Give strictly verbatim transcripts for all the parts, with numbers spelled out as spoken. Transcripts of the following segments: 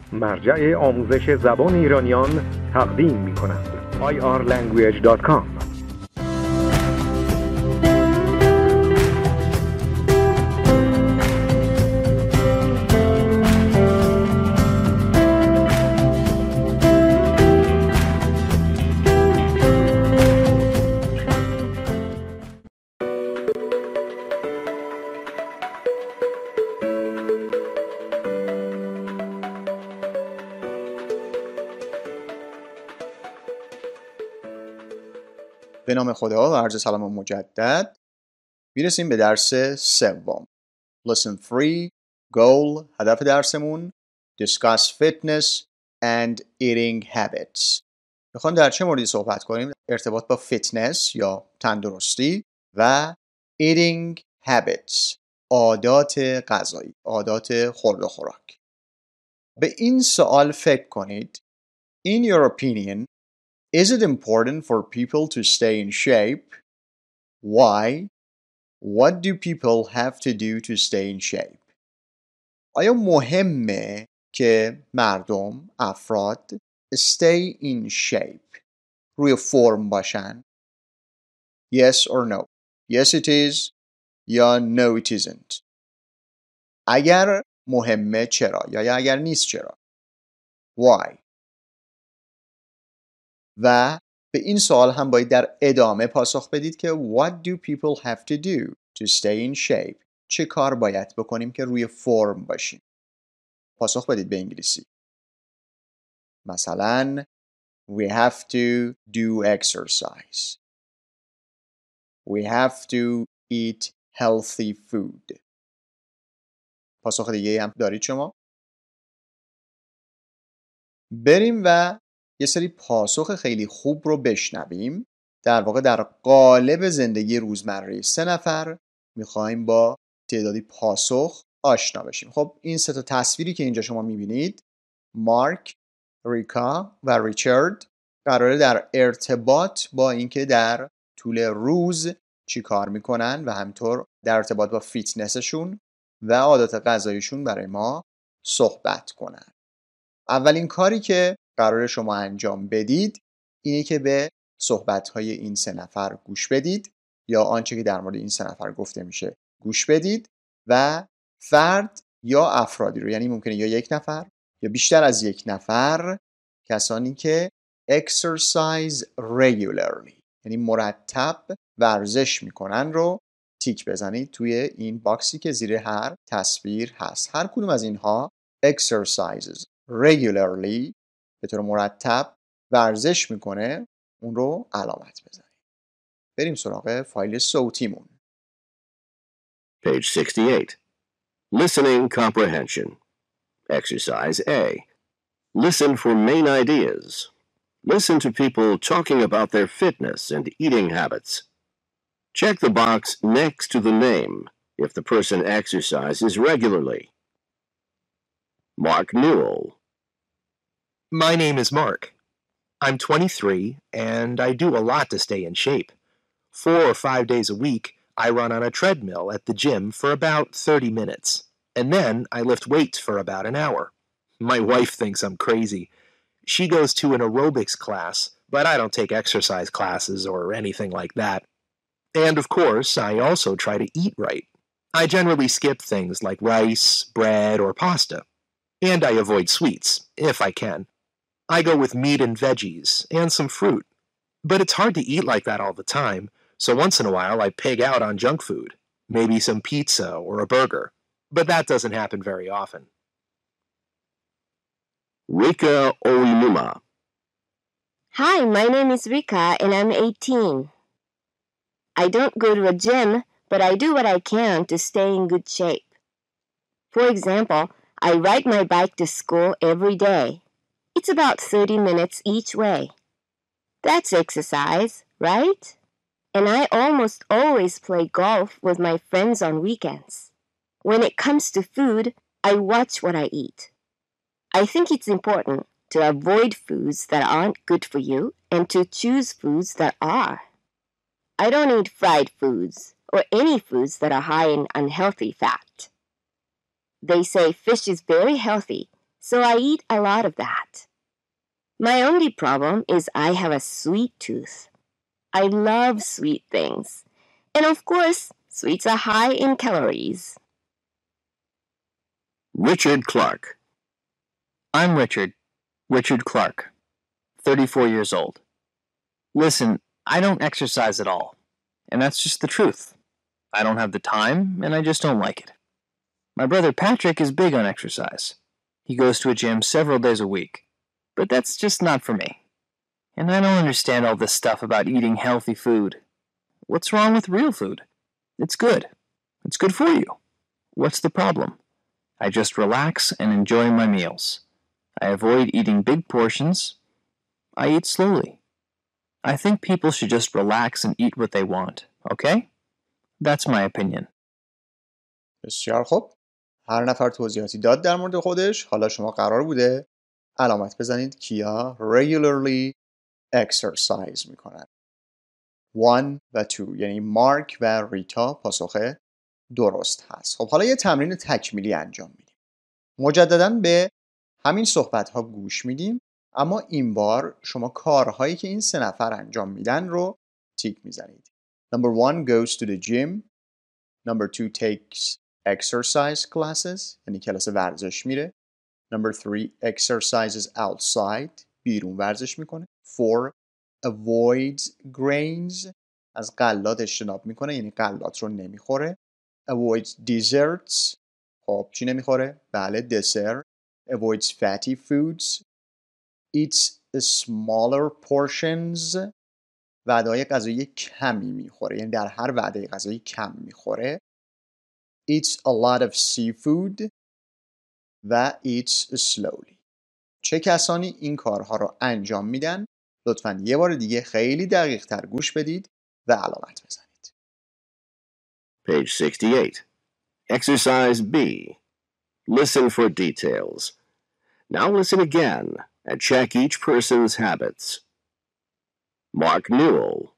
مرجع آموزش زبان ایرانیان تقدیم می‌کند. آی آر لنگویج دات کام به نام خدا و عرض سلام مجدد. میرسیم به درس سوم. Lesson three. Goal. هدف درسمون. Discuss fitness and eating habits. میخوام در چه موردی صحبت کنیم؟ ارتباط با فیتنس یا تندرستی و eating habits. عادات غذایی. عادات خورد و خوراک. به این سوال فکر کنید. In your opinion, is it important for people to stay in shape? Why? What do people have to do to stay in shape? آیا مهمه که مردم، افراد stay in shape روی فرم باشن؟ Yes or no? Yes it is یا no it isn't. اگر مهمه چرا؟ یا اگر نیست چرا؟ Why? و به این سوال هم باید در ادامه پاسخ بدید که What do people have to do to stay in shape? چه کار باید بکنیم که روی فرم باشیم؟ پاسخ بدید به انگلیسی. مثلا We have to do exercise. We have to eat healthy food. پاسخ دیگه هم دارید شما؟ بریم و یه سری پاسخ خیلی خوب رو بشنویم. در واقع در قالب زندگی روزمره سه نفر میخوایم با تعدادی پاسخ آشنا بشیم. خب این سه تا تصویری که اینجا شما میبینید، مارک، ریکا و ریچارد، قراره در ارتباط با اینکه در طول روز چی کار میکنن و همینطور در ارتباط با فیتنسشون و عادات غذاییشون برای ما صحبت کنن. اولین کاری که قراره شما انجام بدید اینه که به صحبت‌های این سه نفر گوش بدید یا آنچه که در مورد این سه نفر گفته میشه گوش بدید و فرد یا افرادی رو، یعنی ممکنه یا یک نفر یا بیشتر از یک نفر، کسانی که exercise regularly یعنی مرتب ورزش میکنن رو تیک بزنید توی این باکسی که زیر هر تصویر هست. هر کدوم از اینها exercises regularly به طور مرتب ورزش میکنه، اون رو علامت بزنید. بریم سراغ فایل صوتیمون. Page sixty-eight. Listening comprehension. Exercise A. Listen for main ideas. Listen to people talking about their fitness and eating habits. Check the box next to the name if the person exercises regularly. Mark Newell. My name is Mark. I'm twenty-three, and I do a lot to stay in shape. Four or five days a week, I run on a treadmill at the gym for about thirty minutes, and then I lift weights for about an hour. My wife thinks I'm crazy. She goes to an aerobics class, but I don't take exercise classes or anything like that. And of course, I also try to eat right. I generally skip things like rice, bread, or pasta. And I avoid sweets, if I can. I go with meat and veggies, and some fruit. But it's hard to eat like that all the time, so once in a while I pig out on junk food, maybe some pizza or a burger. But that doesn't happen very often. Rika Oinuma. Hi, my name is Rika, and I'm eighteen. I don't go to a gym, but I do what I can to stay in good shape. For example, I ride my bike to school every day. It's about thirty minutes each way. That's exercise, right? And I almost always play golf with my friends on weekends. When it comes to food, I watch what I eat. I think it's important to avoid foods that aren't good for you and to choose foods that are. I don't eat fried foods or any foods that are high in unhealthy fat. They say fish is very healthy, so I eat a lot of that. My only problem is I have a sweet tooth. I love sweet things. And of course, sweets are high in calories. Richard Clark. I'm Richard, Richard Clark, thirty-four years old. Listen, I don't exercise at all, and that's just the truth. I don't have the time, and I just don't like it. My brother Patrick is big on exercise. He goes to a gym several days a week, but that's just not for me. And I don't understand all this stuff about eating healthy food. What's wrong with real food? It's good. It's good for you. What's the problem? I just relax and enjoy my meals. I avoid eating big portions. I eat slowly. I think people should just relax and eat what they want, okay? That's my opinion. بسیار خوب. هر نفر توضیحاتی داد در مورد خودش. حالا شما قرار بوده علامت بزنید کیا regularly exercise میکنن. one و two یعنی مارک و ریتا پاسخ درست هست. خب حالا یه تمرین تکمیلی انجام میدیم. مجددا به همین صحبت ها گوش میدیم، اما این بار شما کارهایی که این سه نفر انجام میدن رو تیک میزنید. Number one goes to the gym. Number two takes exercise classes یعنی کلاس ورزش میره. Number three exercises outside بیرون ورزش میکنه. Four avoids grains از غلات اجتناب میکنه یعنی غلات رو نمیخوره. Avoids desserts خب چی نمیخوره؟ بله دسر. Avoids fatty foods. Eats smaller portions وعده‌های غذایی کمی میخوره یعنی در هر وعده غذایی کم میخوره. Eats a lot of seafood و eats slowly. چه کسانی این کارها رو انجام میدن؟ لطفاً یه بار دیگه خیلی دقیق تر گوش بدید و علامت بزنید. Page sixty-eight. Exercise B. Listen for details. Now listen again and check each person's habits. Mark Newell.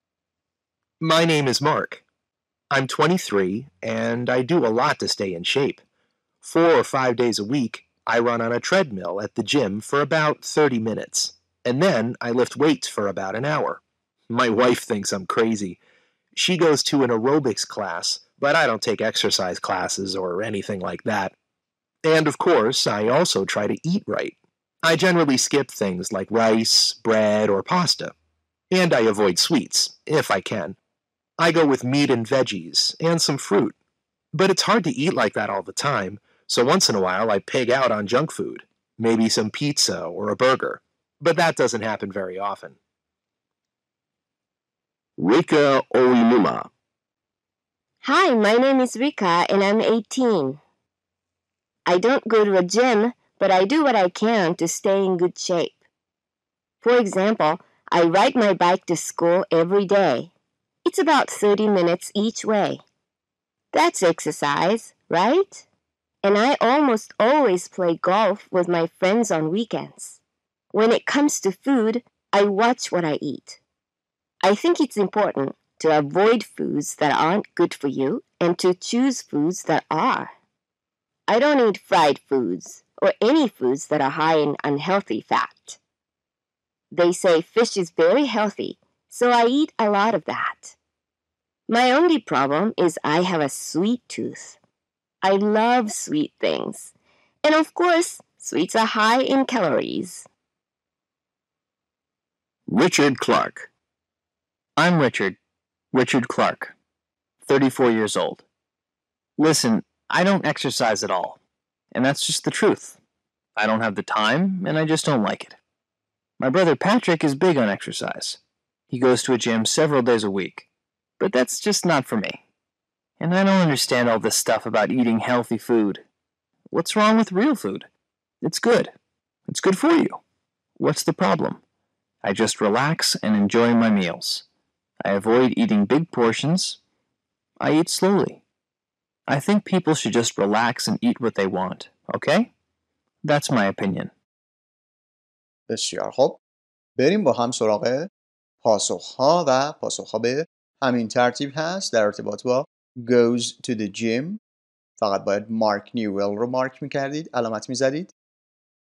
My name is Mark. I'm twenty-three, and I do a lot to stay in shape. Four or five days a week, I run on a treadmill at the gym for about thirty minutes, and then I lift weights for about an hour. My wife thinks I'm crazy. She goes to an aerobics class, but I don't take exercise classes or anything like that. And of course, I also try to eat right. I generally skip things like rice, bread, or pasta. And I avoid sweets, if I can. I go with meat and veggies, and some fruit. But it's hard to eat like that all the time, so once in a while I pig out on junk food, maybe some pizza or a burger. But that doesn't happen very often. Rika Oinuma. Hi, my name is Rika, and I'm eighteen. I don't go to a gym, but I do what I can to stay in good shape. For example, I ride my bike to school every day. It's about thirty minutes each way. That's exercise, right? And I almost always play golf with my friends on weekends. When it comes to food, I watch what I eat. I think it's important to avoid foods that aren't good for you and to choose foods that are. I don't eat fried foods or any foods that are high in unhealthy fat. They say fish is very healthy, so I eat a lot of that. My only problem is I have a sweet tooth. I love sweet things. And of course, sweets are high in calories. Richard Clark. I'm Richard, Richard Clark, thirty-four years old. Listen, I don't exercise at all, and that's just the truth. I don't have the time, and I just don't like it. My brother Patrick is big on exercise. He goes to a gym several days a week, but that's just not for me. And I don't understand all this stuff about eating healthy food. What's wrong with real food? It's good. It's good for you. What's the problem? I just relax and enjoy my meals. I avoid eating big portions. I eat slowly. I think people should just relax and eat what they want, okay? That's my opinion. بسیار خوب. بریم با هم سراغ پاسخها و پاسخها به همین ترتیب هست در ارتباط با goes to the gym. فقط باید مارک نیوئل رو مارک میکردید، علامت میزدید.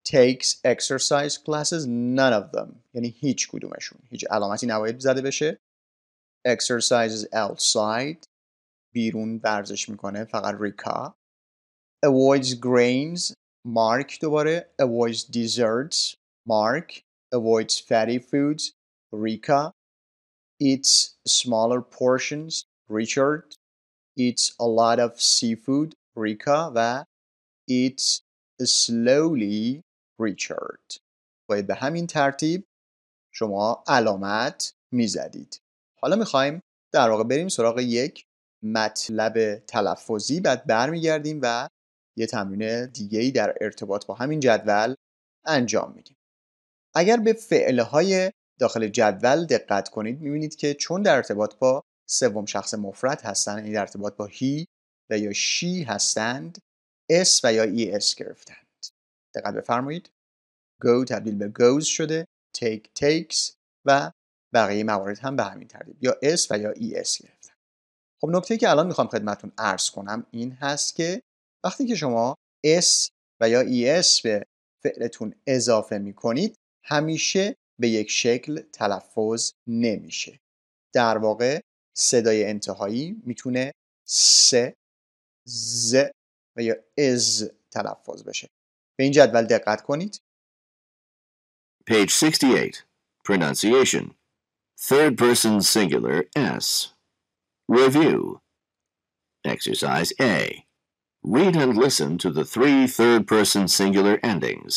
takes exercise classes. None of them. یعنی هیچ کدومشون. هیچ علامتی نباید زده بشه. exercises outside. بیرون ورزش میکنه. فقط ریکا. avoids grains. مارک دوباره. avoids desserts. مارک. avoids fatty foods. ریکا. eats smaller portions. ریچارد. eats a lot of seafood. ریکا. و eats slowly. ریچارد. باید به همین ترتیب شما علامت میزدید. حالا میخوایم در واقع بریم سراغ یک مطلب تلفظی، بعد برمیگردیم و یه تمرین دیگه‌ای در ارتباط با همین جدول انجام میدیم. اگر به فعلهای داخل جدول دقت کنید میبینید که چون در ارتباط با سوم شخص مفرد هستند، یعنی در ارتباط با هی و یا شی هستند، اس و یا ای اس گرفتند. دقت بفرمایید. go تبدیل به goes شده، take takes و بقیه موارد هم به همین ترتیب یا اس و یا ای اس گرفتن. خب نکته که الان میخوام خدمتتون عرض کنم این هست که وقتی که شما اس و یا ای اس به فعلتون اضافه میکنید همیشه به یک شکل تلفظ نمیشه. در واقع صدای انتهایی میتونه س، ز و یا از تلفظ بشه. به این جدول دقت کنید. Page sixty-eight. Pronunciation. Third person singular S. Review. Exercise A. Read and listen to the three third person singular endings.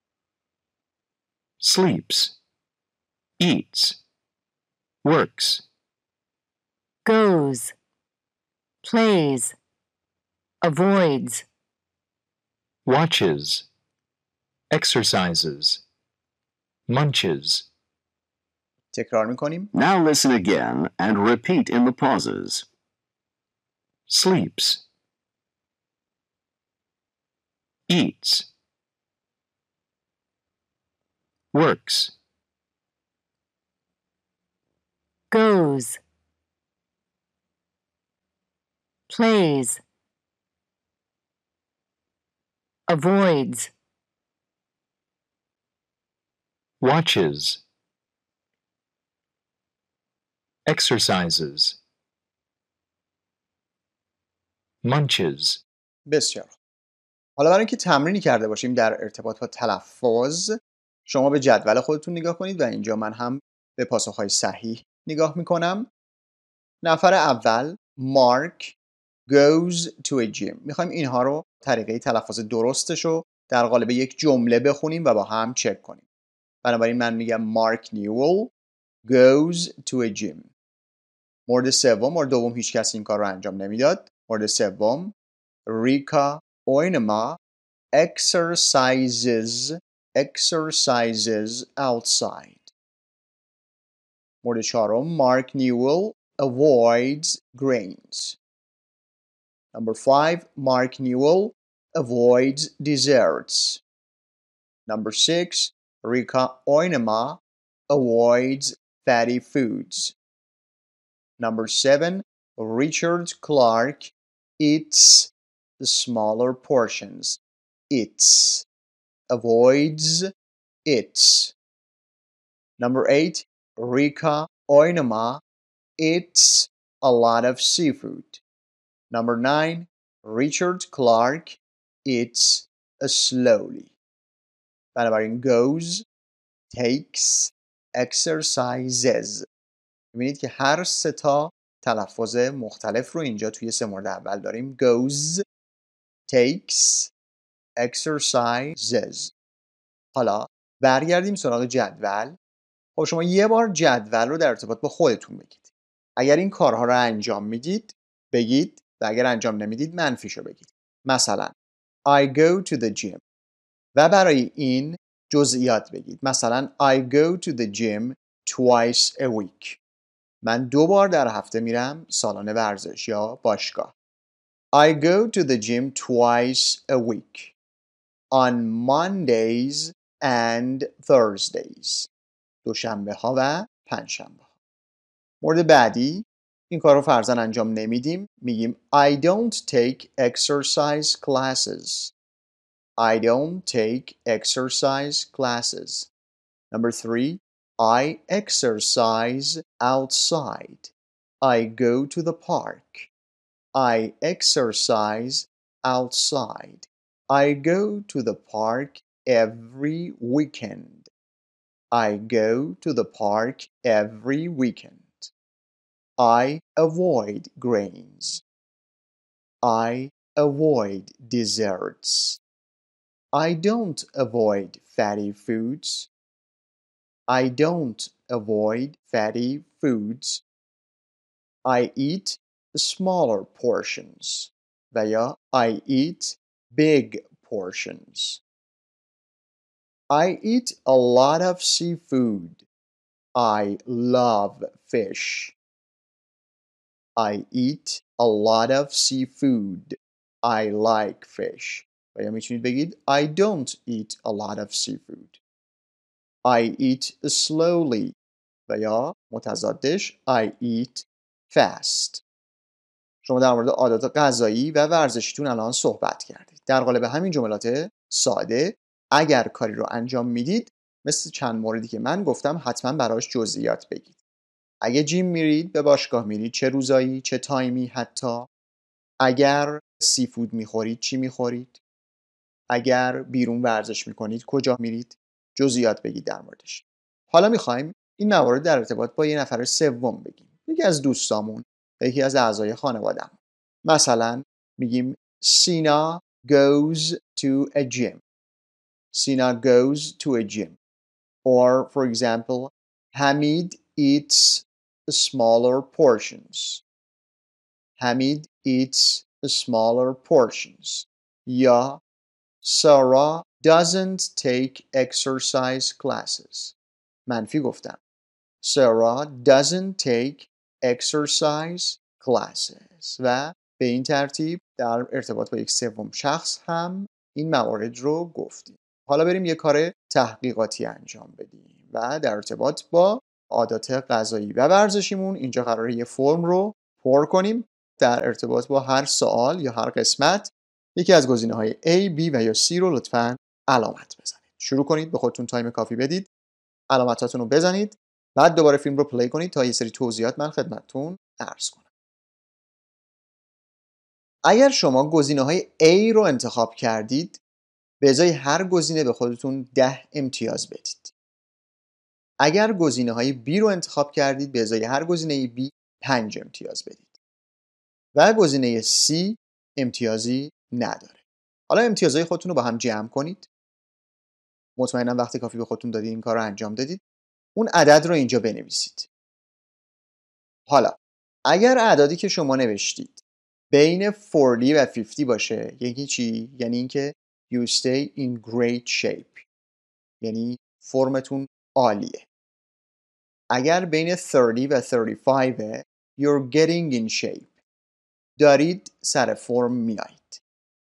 Sleeps. Eats. Works. Goes. Plays. Avoids. Watches. Exercises. Munches. تکرار میکنیم. Now listen again and repeat in the pauses. Sleeps. Eats. Works. Goes. Plays. Avoids. Watches. Exercises. Munches. بسیار. حالا برای اینکه تمرینی کرده باشیم در ارتباط با تلفظ، شما به جدول خودتون نگاه کنید و اینجا من هم به پاسخهای صحیح نگاه میکنم. نفر اول مارک goes to a gym. میخوایم اینها رو طریقه تلفظ درستش رو در قالب یک جمله بخونیم و با هم چک کنیم. بنابراین من میگم مارک نیول goes to a gym. مورد سوم، مورد دوم هیچ کس این کار رو انجام نمیداد. مورد سوم ریکا اوینما exercises exercises outside. مورد چهارم مارک نیول avoids grains. Number five, Mark Newell avoids desserts. Number six, Rika Oinema avoids fatty foods. Number seven, Richard Clark eats the smaller portions. Eats. Avoids. Eats. Number eight, Rika Oinema eats a lot of seafood. Number nine, Richard Clark eats slowly. بنابراین goes, takes, exercises. می‌بینید که هر سه تا تلفظ مختلف رو اینجا توی سه مورد اول داریم. goes, takes, exercises. حالا برگردیم سراغ جدول. خب شما یه بار جدول رو در ارتباط با خودتون بگید. اگر این کارها رو انجام میدید بگید و اگر انجام نمیدید منفیشو بگید. مثلا I go to the gym و برای این جزئیات بگید. مثلا I go to the gym twice a week. من دو بار در هفته میرم سالن ورزش یا باشگاه. I go to the gym twice a week on Mondays and Thursdays. دوشنبه ها و پنجشنبه ها. مورد بعدی این کار رو فرضاً انجام نمیدیم. میگیم I don't take exercise classes. I don't take exercise classes. Number three, I exercise outside. I go to the park. I exercise outside. I go to the park every weekend. I go to the park every weekend. I avoid grains. I avoid desserts. I don't avoid fatty foods. I don't avoid fatty foods. I eat smaller portions. و یا I eat big portions. I eat a lot of seafood. I love fish. I eat a lot of seafood. I like fish. و یا میتونید بگید I don't eat a lot of seafood. I eat slowly. و یا متضادش I eat fast. شما در مورد عادات غذایی و ورزشیتون الان صحبت کردید. در قالب همین جملات ساده اگر کاری رو انجام میدید مثل چند موردی که من گفتم حتما براش جزئیات بگید. اگه جیم میرید، به باشگاه میرید، چه روزایی، چه تایمی حتی. اگر سیفود میخورید، چی میخورید؟ اگر بیرون ورزش میکنید، کجا میرید؟ جزئیات بگید در موردش. حالا میخوایم این موارد در ارتباط با یه نفر سوم بگیم. یکی از دوستامون، یکی از اعضای خانواده‌مون. مثلا میگیم سینا goes to a gym. Sina goes to a gym. Or for example, Hamid eats smaller portions. Hamid eats smaller portions. یا Sarah doesn't take exercise classes. منفی گفتم. Sarah doesn't take exercise classes. و به این ترتیب در ارتباط با یک سوم شخص هم این موارد رو گفتیم. حالا بریم یه کار تحقیقاتی انجام بدیم و در ارتباط با عادات غذایی و ورزشیمون اینجا قراره یه فرم رو پر کنیم. در ارتباط با هر سوال یا هر قسمت یکی از گزینه‌های A, B و یا C رو لطفاً علامت بزنید. شروع کنید، به خودتون تایم کافی بدید، علامتاتون رو بزنید، بعد دوباره فیلم رو پلی کنید تا یه سری توضیحات من خدمتتون عرض کنم. اگر شما گزینه‌های A رو انتخاب کردید، به ازای هر گزینه به خودتون ده امتیاز بدید. اگر گزینه‌های B رو انتخاب کردید، به ازای هر گزینه B پنج امتیاز بدید. و گزینه C امتیازی نداره. حالا امتیازهای خودتون رو با هم جمع کنید. مطمئنم وقتی کافی به خودتون دادید این کار رو انجام دادید. اون عدد رو اینجا بنویسید. حالا اگر اعدادی که شما نوشتید بین چهل و پنجاه باشه، یعنی چی؟ یعنی اینکه you stay in great shape. یعنی فرمتون عالیه. اگر بین سی و سی و پنج you're getting in shape. دارید سر فرم میایید.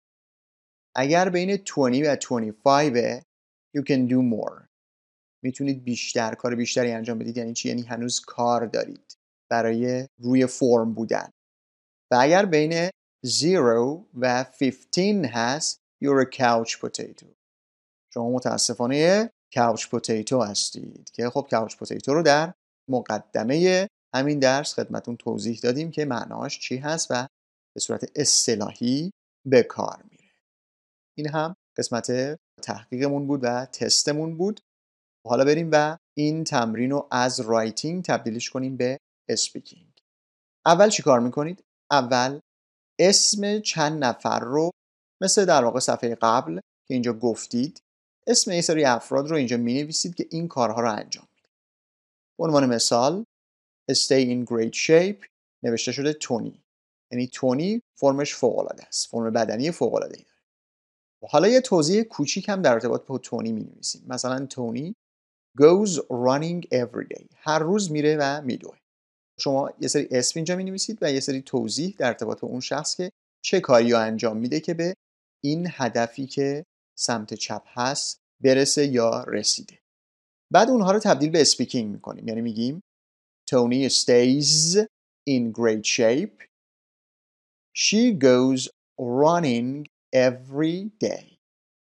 اگر بین بیست و بیست و پنج you can do more. میتونید بیشتر کار بیشتری انجام بدید. یعنی چی؟ یعنی هنوز کار دارید برای روی فرم بودن. و اگر بین صفر و پنجاه هست you're a couch potato. شما متاسفانه couch potato هستید که خب couch potato رو در مقدمه همین درس خدمتون توضیح دادیم که معناش چی هست و به صورت اصطلاحی به کار میره. این هم قسمت تحقیقمون بود و تستمون بود. حالا بریم و این تمرین رو از رایتینگ تبدیلش کنیم به اسپیکینگ. اول چی کار میکنید؟ اول اسم چند نفر رو مثل در واقع صفحه قبل که اینجا گفتید اسم این سری افراد رو اینجا می نویسید که این کارها رو انجام میده. به عنوان مثال stay in great shape نوشته شده تونی. یعنی تونی فرمش فوق العاده است. فرم بدنی فوق العاده ای داره. حالا یه توضیح کوچیک هم در ارتباط با تونی می نویسیم. مثلا تونی goes running every day. هر روز میره و میدوه. شما یه سری اسم اینجا می نویسید و یه سری توضیح در ارتباط با اون شخص که چه کاری رو انجام میده که به این هدفی که سمت چپ هست برسه یا رسیده. بعد اونها رو تبدیل به اسپیکینگ میکنیم. یعنی میگیم Tony stays in great shape. She goes running every day.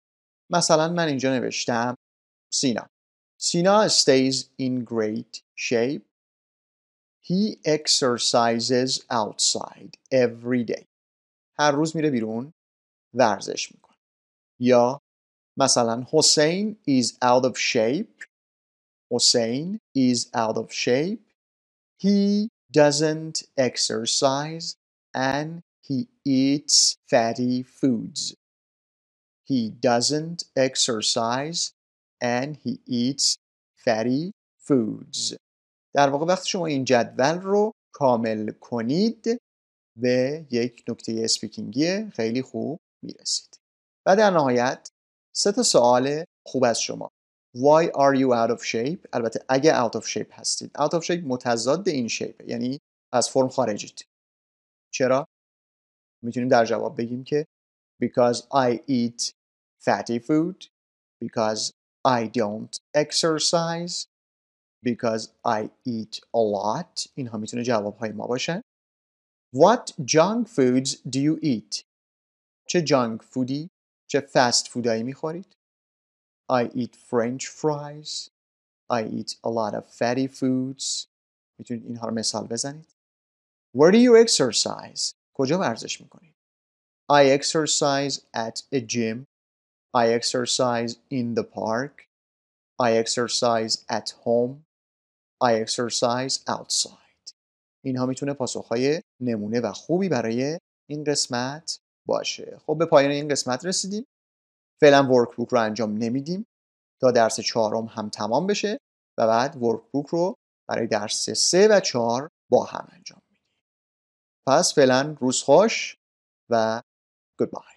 مثلا من اینجا نوشتم سینا. سینا stays in great shape. He exercises outside every day. هر روز میره بیرون ورزش میکنه. یا مثلا حسین is out of shape. حسین is out of shape. He doesn't exercise and he eats fatty foods. He doesn't exercise and he eats fatty foods. در واقع وقتی شما این جدول رو کامل کنید به یک نکته اسپیکینگی خیلی خوب میرسید. و در نهایت سه تا سوال خوب از شما. Why are you out of shape؟ البته اگه out of shape هستید. out of shape متضاد این shape، یعنی از فرم خارجید. چرا؟ میتونیم در جواب بگیم که because I eat fatty food, because I don't exercise, because I eat a lot. اینها میتونه جوابهای ما باشن. What junk foods do you eat؟ چه junk foodی، چه fast foodایی میخورید؟ I eat French fries. I eat a lot of fatty foods. میتونید اینها رو مثال بزنید. Where do you exercise؟ کجا ورزش میکنید؟ I exercise at a gym. I exercise in the park. I exercise at home. I exercise outside. اینها میتونه پاسخهای نمونه و خوبی برای این قسمت باشه. خب به پایان این قسمت رسیدیم. فعلا ورکبوک رو انجام نمیدیم تا درس چهارم هم تمام بشه و بعد ورکبوک رو برای درس سه و چهار با هم انجام میدیم. پس فعلا روز خوش و goodbye.